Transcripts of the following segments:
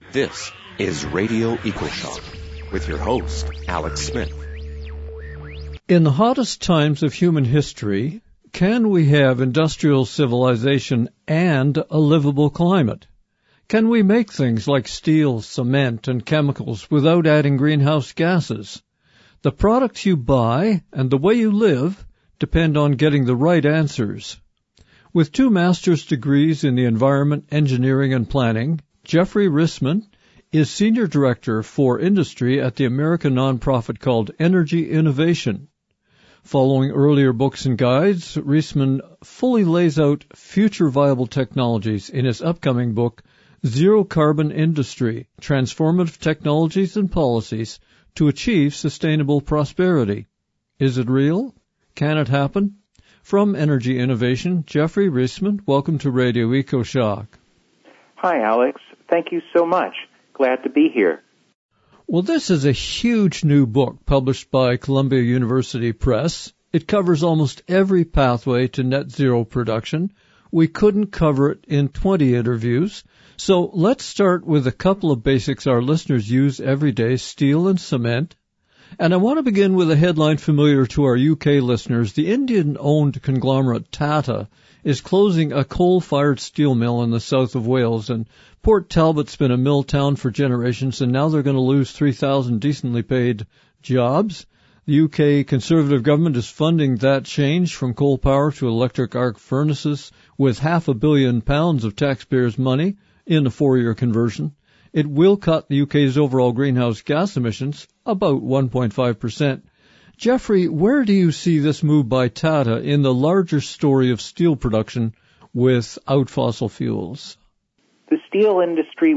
This is Radio EcoShock with your host, Alex Smith. In the hottest times of human history, can we have industrial civilization and a livable climate? Can we make things like steel, cement, and chemicals without adding greenhouse gases? The products you buy and the way you live depend on getting the right answers. With 2 master's degrees in the environment, engineering, and planning, Jeffrey Reisman is Senior Director for Industry at the American nonprofit called Energy Innovation. Following earlier books and guides, Reisman fully lays out future viable technologies in his upcoming book, Zero Carbon Industry, Transformative Technologies and Policies to Achieve Sustainable Prosperity. Is it real? Can it happen? From Energy Innovation, Jeffrey Reisman, welcome to Radio EcoShock. Hi, Alex. Thank you so much. Glad to be here. Well, this is a huge new book published by Columbia University Press. It covers almost every pathway to net zero production. We couldn't cover it in 20 interviews. So let's start with a couple of basics our listeners use every day, steel and cement. And I want to begin with a headline familiar to our UK listeners. The Indian-owned conglomerate Tata is closing a coal-fired steel mill in the south of Wales, and Port Talbot's been a mill town for generations, and now they're going to lose 3,000 decently paid jobs. The UK Conservative government is funding that change from coal power to electric arc furnaces with £500 million of taxpayers' money in a 4-year conversion. It will cut the UK's overall greenhouse gas emissions about 1.5%. Jeffrey, where do you see this move by Tata in the larger story of steel production without fossil fuels? The steel industry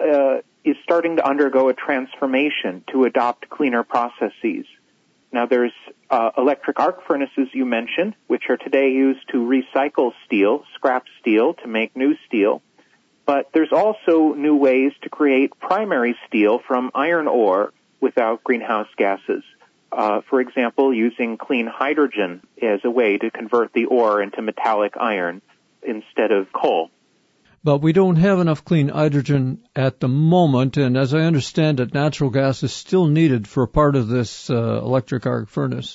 is starting to undergo a transformation to adopt cleaner processes. Now, there's electric arc furnaces you mentioned, which are today used to recycle steel, scrap steel, to make new steel. But there's also new ways to create primary steel from iron ore without greenhouse gases. For example, using clean hydrogen as a way to convert the ore into metallic iron instead of coal. But we don't have enough clean hydrogen at the moment, and as I understand it, natural gas is still needed for part of this electric arc furnace.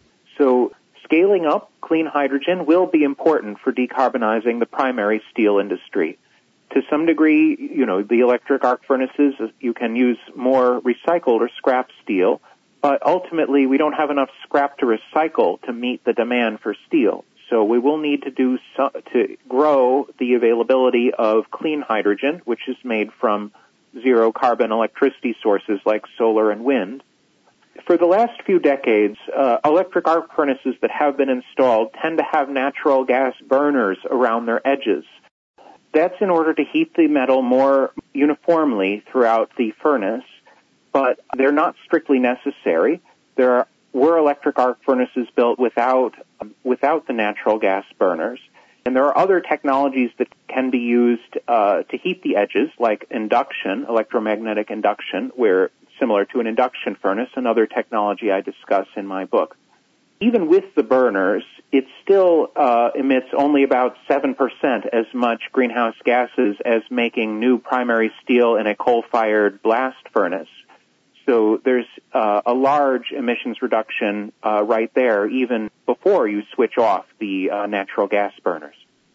So scaling up clean hydrogen will be important for decarbonizing the primary steel industry. To some degree, the electric arc furnaces, you can use more recycled or scrap steel, but ultimately we don't have enough scrap to recycle to meet the demand for steel. So we will need to to grow the availability of clean hydrogen, which is made from zero carbon electricity sources like solar and wind. For the last few decades, electric arc furnaces that have been installed tend to have natural gas burners around their edges. That's in order to heat the metal more uniformly throughout the furnace, but they're not strictly necessary. There were electric arc furnaces built without the natural gas burners, and there are other technologies that can be used to heat the edges, like induction, electromagnetic induction, where similar to an induction furnace, another technology I discuss in my book. Even with the burners, it still emits only about 7% as much greenhouse gases as making new primary steel in a coal-fired blast furnace. So there's a large emissions reduction right there, even before you switch off the natural gas burners.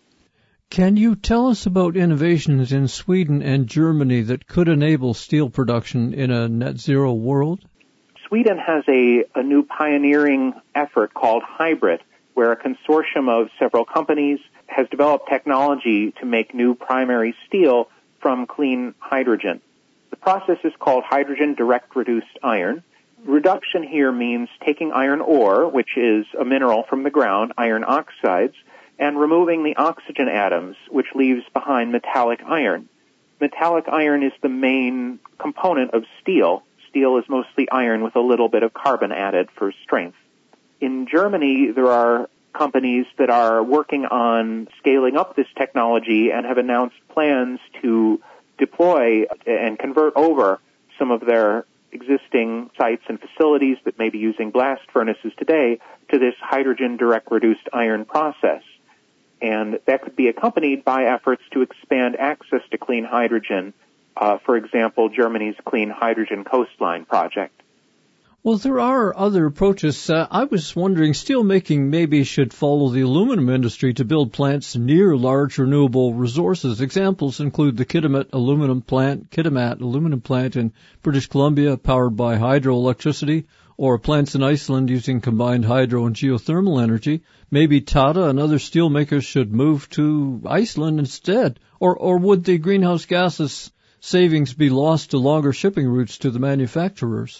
Can you tell us about innovations in Sweden and Germany that could enable steel production in a net zero world? Sweden has a new pioneering effort called HYBRIT, where a consortium of several companies has developed technology to make new primary steel from clean hydrogen. The process is called hydrogen direct reduced iron. Reduction here means taking iron ore, which is a mineral from the ground, iron oxides, and removing the oxygen atoms, which leaves behind metallic iron. Metallic iron is the main component of steel. Steel is mostly iron with a little bit of carbon added for strength. In Germany, there are companies that are working on scaling up this technology and have announced plans to deploy and convert over some of their existing sites and facilities that may be using blast furnaces today to this hydrogen direct reduced iron process. And that could be accompanied by efforts to expand access to clean hydrogen for example, Germany's Clean Hydrogen Coastline project. Well, there are other approaches. I was wondering, steelmaking maybe should follow the aluminum industry to build plants near large renewable resources. Examples include the Kitimat aluminum plant in British Columbia, powered by hydroelectricity, or plants in Iceland using combined hydro and geothermal energy. Maybe Tata and other steel makers should move to Iceland instead. Or would the greenhouse gases savings be lost to longer shipping routes to the manufacturers?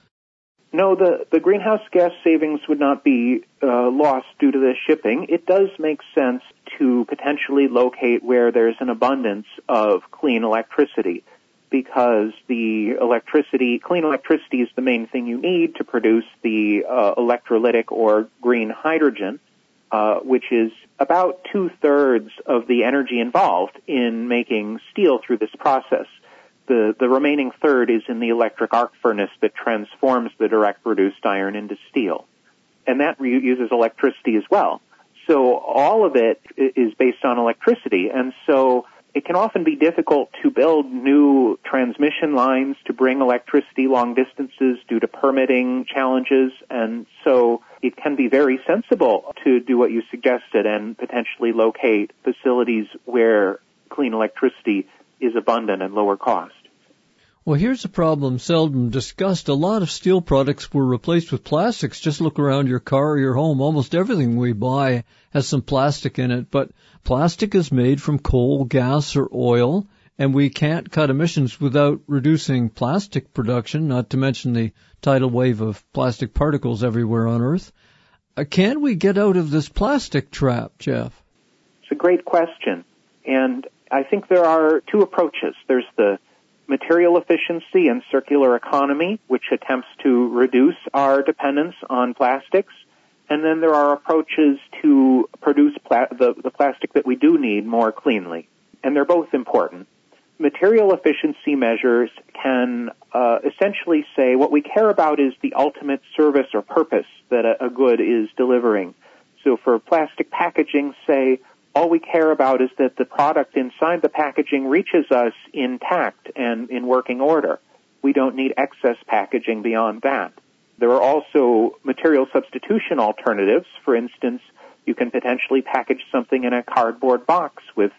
No, the greenhouse gas savings would not be lost due to the shipping. It does make sense to potentially locate where there's an abundance of clean electricity, because clean electricity is the main thing you need to produce the electrolytic or green hydrogen, which is about 2/3 of the energy involved in making steel through this process. The remaining third is in the electric arc furnace that transforms the direct reduced iron into steel. And that uses electricity as well. So all of it is based on electricity. And so it can often be difficult to build new transmission lines to bring electricity long distances due to permitting challenges. And so it can be very sensible to do what you suggested and potentially locate facilities where clean electricity is abundant and lower cost. Well, here's a problem seldom discussed. A lot of steel products were replaced with plastics. Just look around your car or your home. Almost everything we buy has some plastic in it. But plastic is made from coal, gas, or oil, and we can't cut emissions without reducing plastic production, not to mention the tidal wave of plastic particles everywhere on Earth. Can we get out of this plastic trap, Jeff? It's a great question. And I think there are two approaches. There's the material efficiency and circular economy, which attempts to reduce our dependence on plastics. And then there are approaches to produce the plastic that we do need more cleanly. And they're both important. Material efficiency measures can essentially say what we care about is the ultimate service or purpose that a good is delivering. So for plastic packaging, say, all we care about is that the product inside the packaging reaches us intact and in working order. We don't need excess packaging beyond that. There are also material substitution alternatives. For instance, you can potentially package something in a cardboard box with,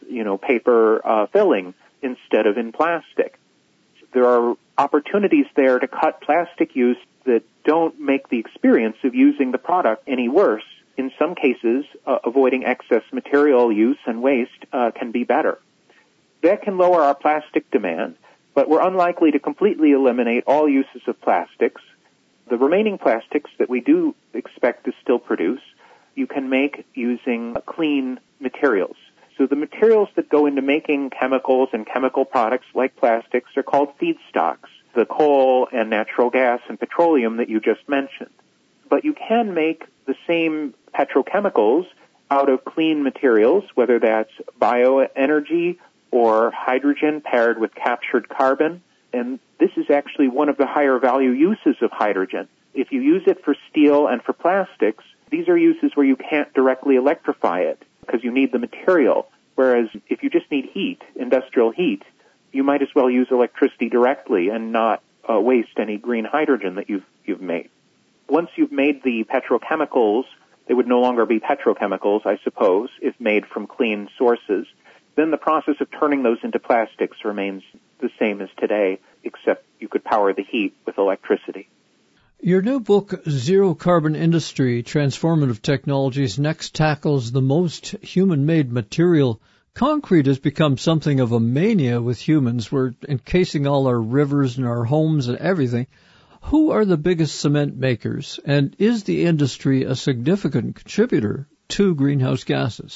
paper filling instead of in plastic. There are opportunities there to cut plastic use that don't make the experience of using the product any worse. In some cases, avoiding excess material use and waste can be better. That can lower our plastic demand, but we're unlikely to completely eliminate all uses of plastics. The remaining plastics that we do expect to still produce, you can make using clean materials. So the materials that go into making chemicals and chemical products like plastics are called feedstocks, the coal and natural gas and petroleum that you just mentioned. But you can make the same petrochemicals out of clean materials, whether that's bioenergy or hydrogen paired with captured carbon. And this is actually one of the higher value uses of hydrogen. If you use it for steel and for plastics, these are uses where you can't directly electrify it because you need the material. Whereas if you just need heat, industrial heat, you might as well use electricity directly and not waste any green hydrogen that you've made. Once you've made the petrochemicals, they would no longer be petrochemicals, I suppose, if made from clean sources. Then the process of turning those into plastics remains the same as today, except you could power the heat with electricity. Your new book, Zero Carbon Industry, Transformative Technologies, next tackles the most human-made material. Concrete has become something of a mania with humans. We're encasing all our rivers and our homes and everything. Who are the biggest cement makers, and is the industry a significant contributor to greenhouse gases?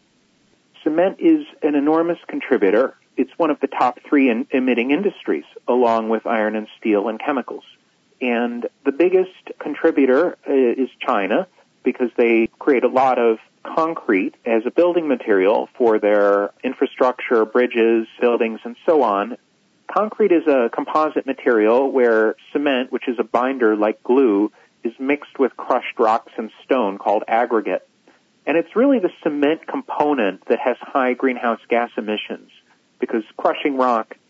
Cement is an enormous contributor. It's one of the top three emitting industries, along with iron and steel and chemicals. And the biggest contributor is China, because they create a lot of concrete as a building material for their infrastructure, bridges, buildings, and so on. Concrete is a composite material where cement, which is a binder like glue, is mixed with crushed rocks and stone called aggregate. And it's really the cement component that has high greenhouse gas emissions, because crushing rock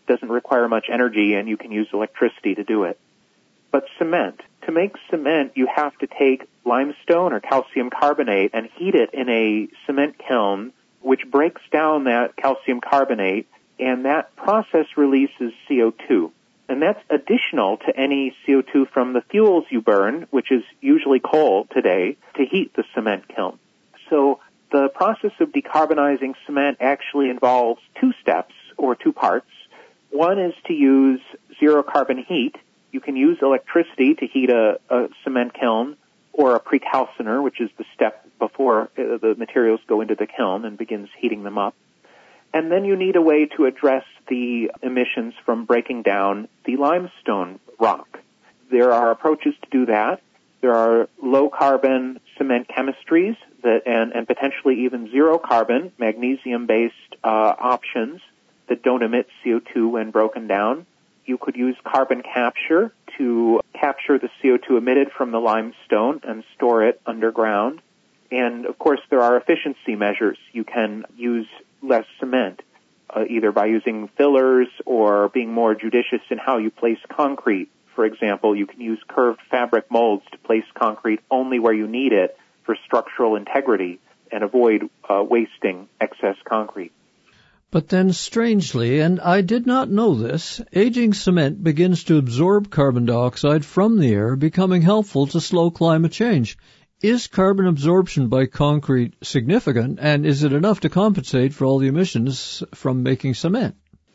doesn't require much energy, and you can use electricity to do it. But cement. To make cement, you have to take limestone or calcium carbonate and heat it in a cement kiln, which breaks down that calcium carbonate, and that process releases CO2. And that's additional to any CO2 from the fuels you burn, which is usually coal today, to heat the cement kiln. So the process of decarbonizing cement actually involves two steps or two parts. One is to use zero carbon heat. You can use electricity to heat a cement kiln or a precalciner, which is the step before the materials go into the kiln and begins heating them up. And then you need a way to address the emissions from breaking down the limestone rock. There are approaches to do that. There are low-carbon cement chemistries and potentially even zero-carbon magnesium-based options that don't emit CO2 when broken down. You could use carbon capture to capture the CO2 emitted from the limestone and store it underground. And, of course, there are efficiency measures. You can use less cement, either by using fillers or being more judicious in how you place concrete. For example, you can use curved fabric molds to place concrete only where you need it for structural integrity and avoid wasting excess concrete. But then, strangely, and I did not know this, aging cement begins to absorb carbon dioxide from the air, becoming helpful to slow climate change. Is carbon absorption by concrete significant, and is it enough to compensate for all the emissions from making cement?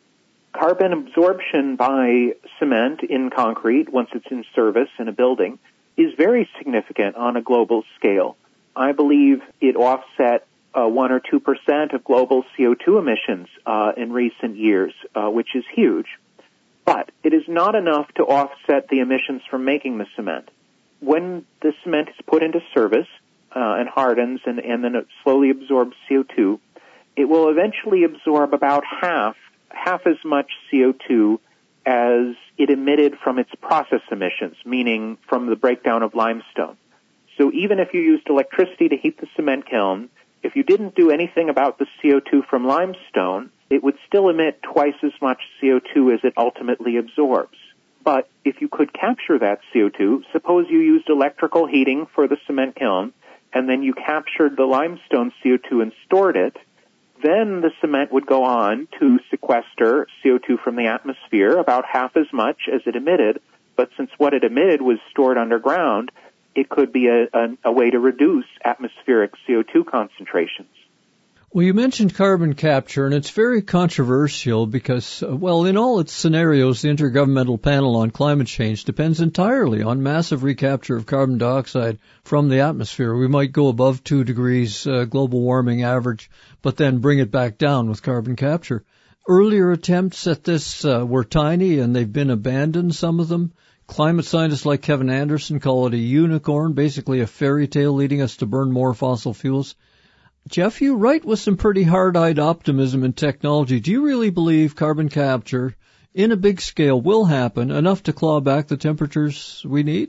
Carbon absorption by cement in concrete, once it's in service in a building, is very significant on a global scale. I believe it offset 1 or 2% of global CO2 emissions in recent years, which is huge. But it is not enough to offset the emissions from making the cement. When the cement is put into service and hardens and then it slowly absorbs CO2, it will eventually absorb about half as much CO2 as it emitted from its process emissions, meaning from the breakdown of limestone. So even if you used electricity to heat the cement kiln, if you didn't do anything about the CO2 from limestone, it would still emit twice as much CO2 as it ultimately absorbs. But if you could capture that CO2, suppose you used electrical heating for the cement kiln, and then you captured the limestone CO2 and stored it, then the cement would go on to sequester CO2 from the atmosphere, about half as much as it emitted. But since what it emitted was stored underground, it could be a way to reduce atmospheric CO2 concentrations. Well, you mentioned carbon capture, and it's very controversial because, in all its scenarios, the Intergovernmental Panel on Climate Change depends entirely on massive recapture of carbon dioxide from the atmosphere. We might go above 2 degrees global warming average, but then bring it back down with carbon capture. Earlier attempts at this were tiny, and they've been abandoned, some of them. Climate scientists like Kevin Anderson call it a unicorn, basically a fairy tale leading us to burn more fossil fuels. Jeff, you write with some pretty hard-eyed optimism in technology. Do you really believe carbon capture in a big scale will happen, enough to claw back the temperatures we need?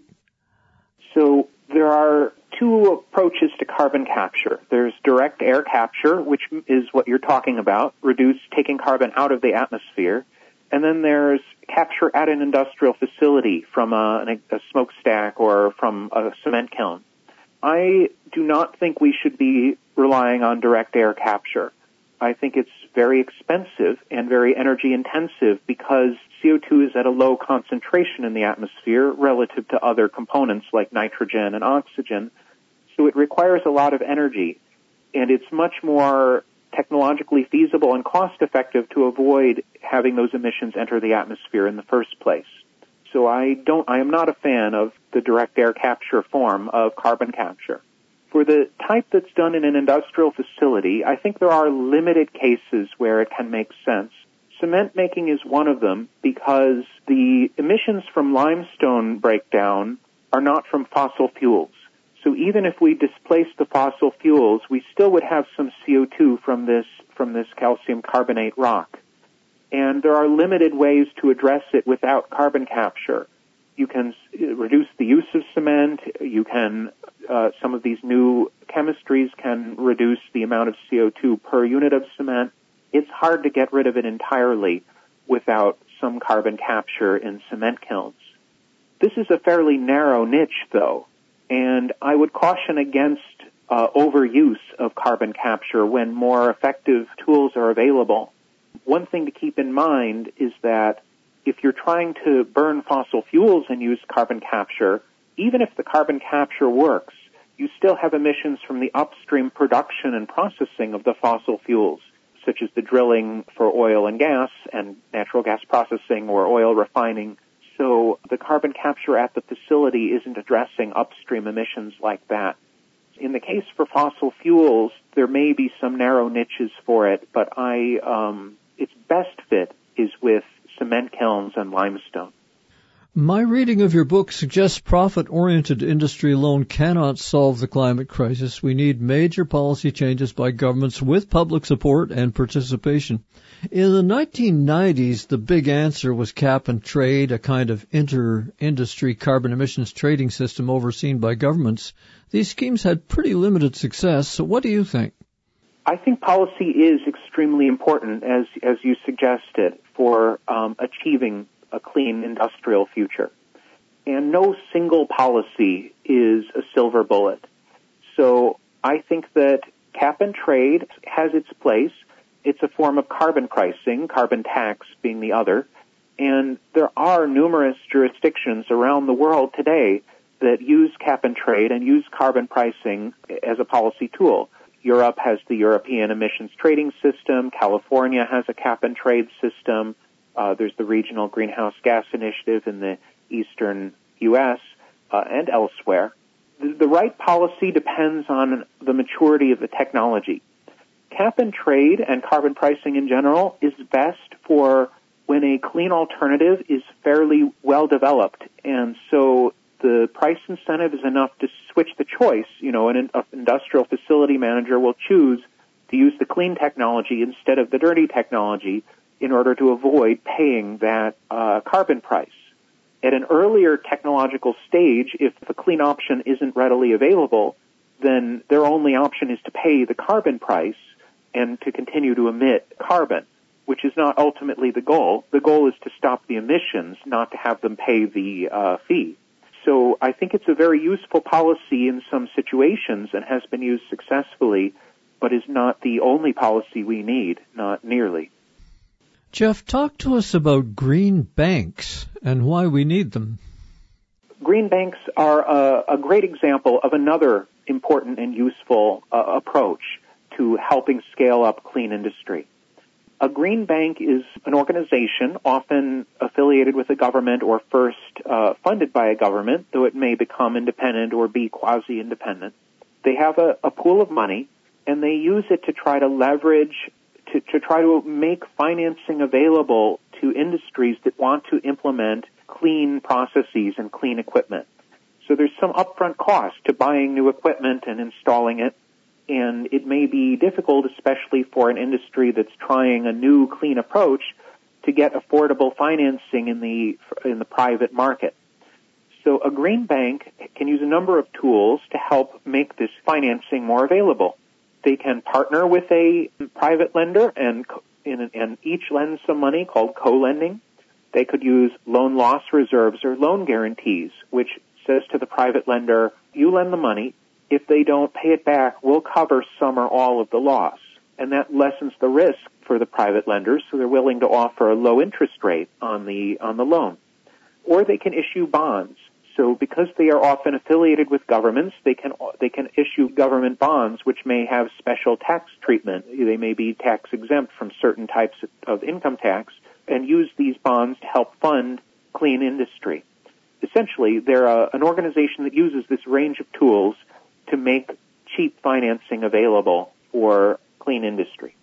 So there are two approaches to carbon capture. There's direct air capture, which is what you're talking about, taking carbon out of the atmosphere. And then there's capture at an industrial facility from a smokestack or from a cement kiln. I do not think we should be relying on direct air capture. I think it's very expensive and very energy intensive because CO2 is at a low concentration in the atmosphere relative to other components like nitrogen and oxygen. So it requires a lot of energy, and it's much more technologically feasible and cost effective to avoid having those emissions enter the atmosphere in the first place. So I am not a fan of the direct air capture form of carbon capture. For the type that's done in an industrial facility, I think there are limited cases where it can make sense. Cement making is one of them because the emissions from limestone breakdown are not from fossil fuels. So even if we displace the fossil fuels, we still would have some CO2 from this calcium carbonate rock. And there are limited ways to address it without carbon capture. You can reduce the use of cement. You can, some of these new chemistries can reduce the amount of CO2 per unit of cement. It's hard to get rid of it entirely. without some carbon capture in cement kilns. This is a fairly narrow niche, though, and I would caution against overuse of carbon capture when more effective tools are available. One thing to keep in mind is that if you're trying to burn fossil fuels and use carbon capture, even if the carbon capture works, you still have emissions from the upstream production and processing of the fossil fuels, such as the drilling for oil and gas and natural gas processing or oil refining. So the carbon capture at the facility isn't addressing upstream emissions like that. In the case for fossil fuels, there may be some narrow niches for it, but its best fit is with cement kilns and limestone. My reading of your book suggests profit-oriented industry alone cannot solve the climate crisis. We need major policy changes by governments with public support and participation. In the 1990s, the big answer was cap and trade, a kind of inter-industry carbon emissions trading system overseen by governments. These schemes had pretty limited success, so what do you think? I think policy is extremely important, as you suggested, for achieving a clean industrial future. And no single policy is a silver bullet. So I think that cap and trade has its place. It's a form of carbon pricing, carbon tax being the other. And there are numerous jurisdictions around the world today that use cap and trade and use carbon pricing as a policy tool. Europe has the European Emissions Trading System. California has a cap and trade system. There's the Regional Greenhouse Gas Initiative in the eastern U.S. And elsewhere. The right policy depends on the maturity of the technology. Cap and trade and carbon pricing in general is best for when a clean alternative is fairly well developed. And so the price incentive is enough to switch the choice. An industrial facility manager will choose to use the clean technology instead of the dirty technology in order to avoid paying that carbon price. At an earlier technological stage, if the clean option isn't readily available, then their only option is to pay the carbon price and to continue to emit carbon, which is not ultimately the goal. The goal is to stop the emissions, not to have them pay the fee. So I think it's a very useful policy in some situations and has been used successfully, but is not the only policy we need, not nearly. Jeff, talk to us about green banks and why we need them. Green banks are a great example of another important and useful approach to helping scale up clean industry. A green bank is an organization often affiliated with a government or first funded by a government, though it may become independent or be quasi-independent. They have a pool of money, and they use it to try to leverage, to try to make financing available to industries that want to implement clean processes and clean equipment. So there's some upfront cost to buying new equipment and installing it, and it may be difficult, especially for an industry that's trying a new clean approach, to get affordable financing in the private market. So a green bank can use a number of tools to help make this financing more available. They can partner with a private lender and each lends some money, called co-lending. They could use loan loss reserves or loan guarantees, which says to the private lender, you lend the money. If they don't pay it back, we'll cover some or all of the loss. And that lessens the risk for the private lenders, so they're willing to offer a low interest rate on the loan. Or they can issue bonds. So because they are often affiliated with governments, they can issue government bonds which may have special tax treatment. They may be tax exempt from certain types of income tax, and use these bonds to help fund clean industry. Essentially, they're an organization that uses this range of tools to make cheap financing available for clean industry.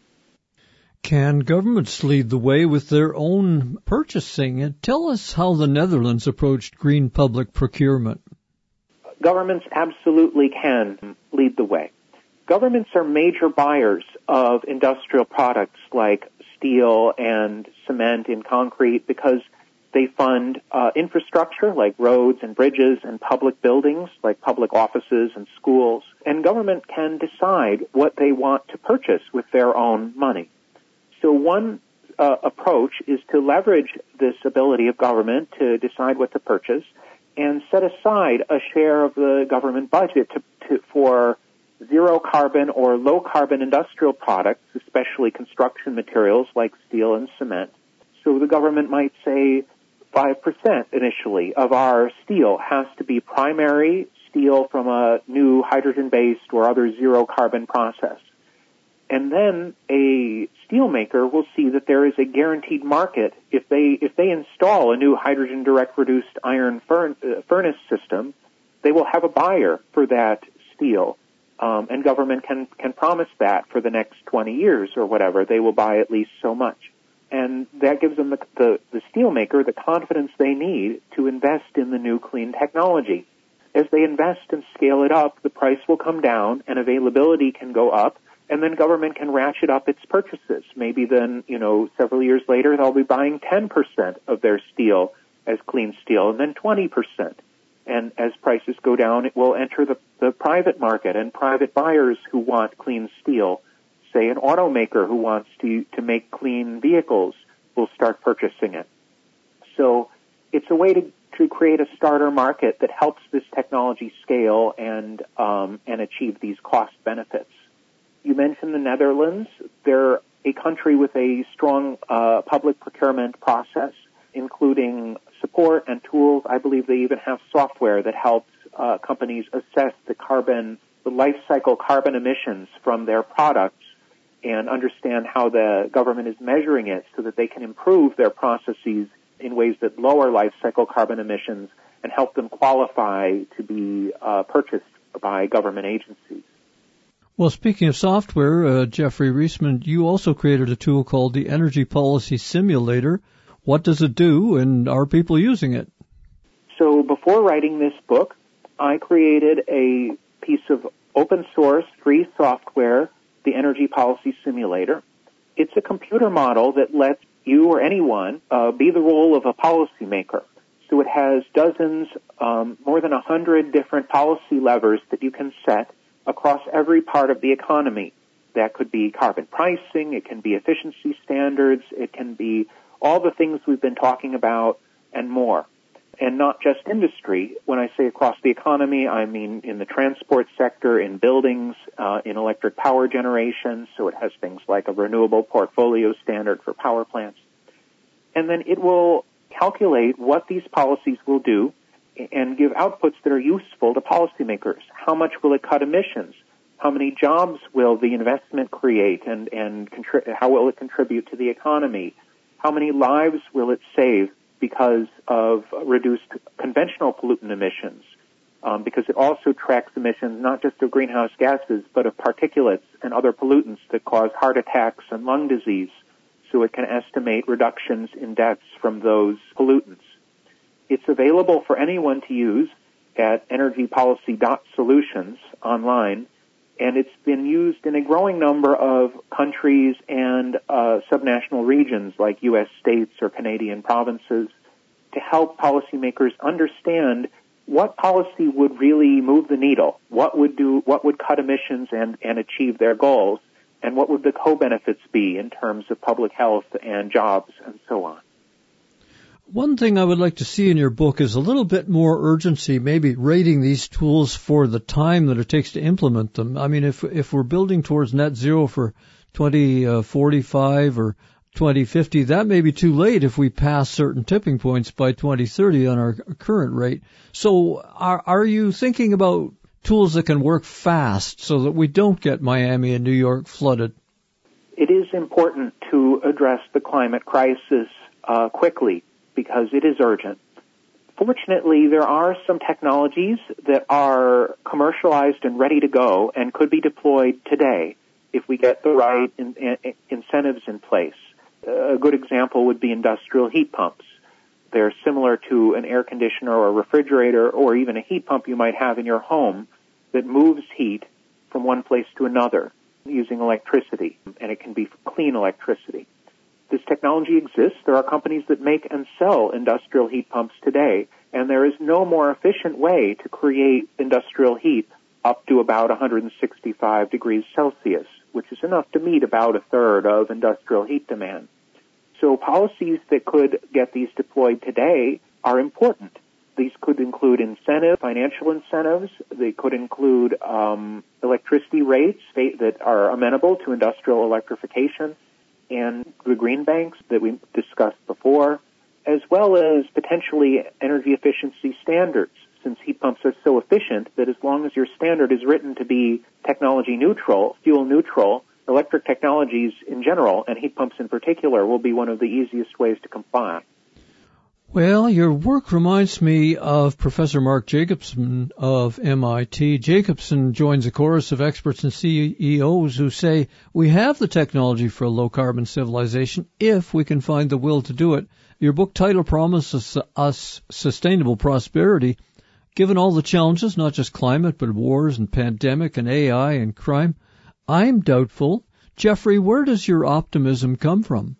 Can governments lead the way with their own purchasing? And tell us how the Netherlands approached green public procurement. Governments absolutely can lead the way. Governments are major buyers of industrial products like steel and cement and concrete because they fund infrastructure like roads and bridges and public buildings like public offices and schools. And government can decide what they want to purchase with their own money. So one approach is to leverage this ability of government to decide what to purchase and set aside a share of the government budget for zero carbon or low carbon industrial products, especially construction materials like steel and cement. So the government might say 5% initially of our steel has to be primary steel from a new hydrogen-based or other zero carbon process. And then a steelmaker will see that there is a guaranteed market. If they install a new hydrogen direct reduced iron furnace system, they will have a buyer for that steel. And government can promise that for the next 20 years or whatever. They will buy at least so much. And that gives them the steelmaker the confidence they need to invest in the new clean technology. As they invest and scale it up, the price will come down and availability can go up, and then government can ratchet up its purchases. Maybe then, several years later, they'll be buying 10% of their steel as clean steel, and then 20%. And as prices go down, it will enter the private market, and private buyers who want clean steel, say an automaker who wants to make clean vehicles, will start purchasing it. So it's a way to create a starter market that helps this technology scale and achieve these cost benefits. You mentioned the Netherlands. They're a country with a strong public procurement process, including support and tools. I believe they even have software that helps companies assess the life cycle carbon emissions from their products and understand how the government is measuring it so that they can improve their processes in ways that lower life cycle carbon emissions and help them qualify to be purchased by government agencies. Well, speaking of software, Jeffrey Reisman, you also created a tool called the Energy Policy Simulator. What does it do, and are people using it? So before writing this book, I created a piece of open source free software, the Energy Policy Simulator. It's a computer model that lets you or anyone be the role of a policymaker. So it has dozens, more than 100 different policy levers that you can set across every part of the economy. That could be carbon pricing, it can be efficiency standards, it can be all the things we've been talking about and more. And not just industry. When I say across the economy, I mean in the transport sector, in buildings, in electric power generation. So it has things like a renewable portfolio standard for power plants. And then it will calculate what these policies will do and give outputs that are useful to policymakers. How much will it cut emissions? How many jobs will the investment create and how will it contribute to the economy? How many lives will it save because of reduced conventional pollutant emissions? Because it also tracks emissions not just of greenhouse gases, but of particulates and other pollutants that cause heart attacks and lung disease. So it can estimate reductions in deaths from those pollutants. It's available for anyone to use at energypolicy.solutions online, and it's been used in a growing number of countries and subnational regions like U.S. states or Canadian provinces to help policymakers understand what policy would really move the needle, what would cut emissions and achieve their goals, and what would the co-benefits be in terms of public health and jobs and so on. One thing I would like to see in your book is a little bit more urgency, maybe rating these tools for the time that it takes to implement them. I mean, if we're building towards net zero for 2045 or 2050, that may be too late if we pass certain tipping points by 2030 on our current rate. So are you thinking about tools that can work fast so that we don't get Miami and New York flooded? It is important to address the climate crisis quickly, because it is urgent. Fortunately, there are some technologies that are commercialized and ready to go and could be deployed today if we get the right incentives in place. A good example would be industrial heat pumps. They're similar to an air conditioner or a refrigerator or even a heat pump you might have in your home that moves heat from one place to another using electricity, and it can be clean electricity. This technology exists. There are companies that make and sell industrial heat pumps today, and there is no more efficient way to create industrial heat up to about 165 degrees Celsius, which is enough to meet about a third of industrial heat demand. So policies that could get these deployed today are important. These could include financial incentives. They could include electricity rates that are amenable to industrial electrification, and the green banks that we discussed before, as well as potentially energy efficiency standards, since heat pumps are so efficient that as long as your standard is written to be technology neutral, fuel neutral, electric technologies in general, and heat pumps in particular, will be one of the easiest ways to comply. Well, your work reminds me of Professor Mark Jacobson of MIT. Jacobson joins a chorus of experts and CEOs who say we have the technology for a low-carbon civilization if we can find the will to do it. Your book title promises us sustainable prosperity. Given all the challenges, not just climate, but wars and pandemic and AI and crime, I'm doubtful. Jeffrey, where does your optimism come from?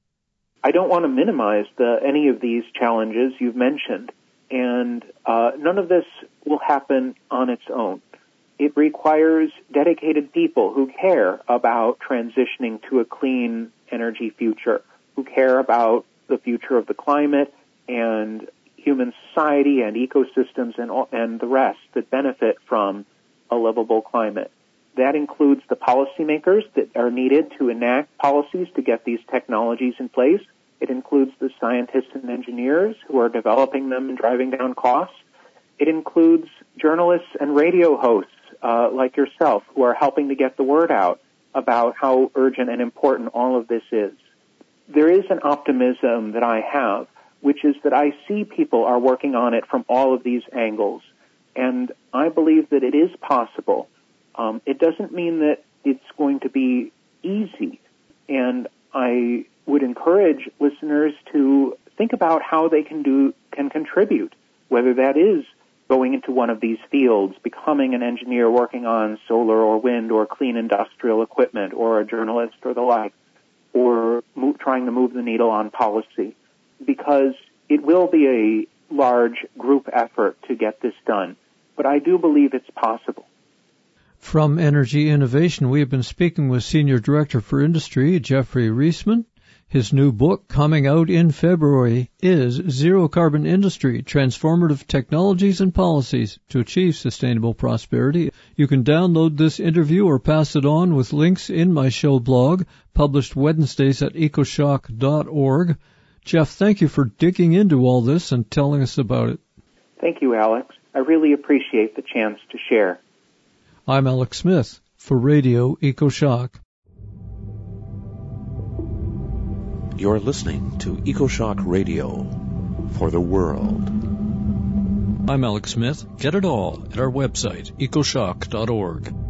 I don't want to minimize any of these challenges you've mentioned, and none of this will happen on its own. It requires dedicated people who care about transitioning to a clean energy future, who care about the future of the climate and human society and ecosystems and the rest that benefit from a livable climate. That includes the policymakers that are needed to enact policies to get these technologies in place. It includes the scientists and engineers who are developing them and driving down costs. It includes journalists and radio hosts like yourself who are helping to get the word out about how urgent and important all of this is. There is an optimism that I have, which is that I see people are working on it from all of these angles, and I believe that it is possible. It doesn't mean that it's going to be easy, and I would encourage listeners to think about how they can contribute, whether that is going into one of these fields, becoming an engineer working on solar or wind or clean industrial equipment, or a journalist or the like, or trying to move the needle on policy, because it will be a large group effort to get this done. But I do believe it's possible. From Energy Innovation, we have been speaking with Senior Director for Industry, Jeffrey Reisman. His new book, coming out in February, is Zero Carbon Industry, Transformative Technologies and Policies to Achieve Sustainable Prosperity. You can download this interview or pass it on with links in my show blog, published Wednesdays at ecoshock.org. Jeff, thank you for digging into all this and telling us about it. Thank you, Alex. I really appreciate the chance to share. I'm Alex Smith for Radio EcoShock. You're listening to EcoShock Radio for the world. I'm Alex Smith. Get it all at our website, ecoshock.org.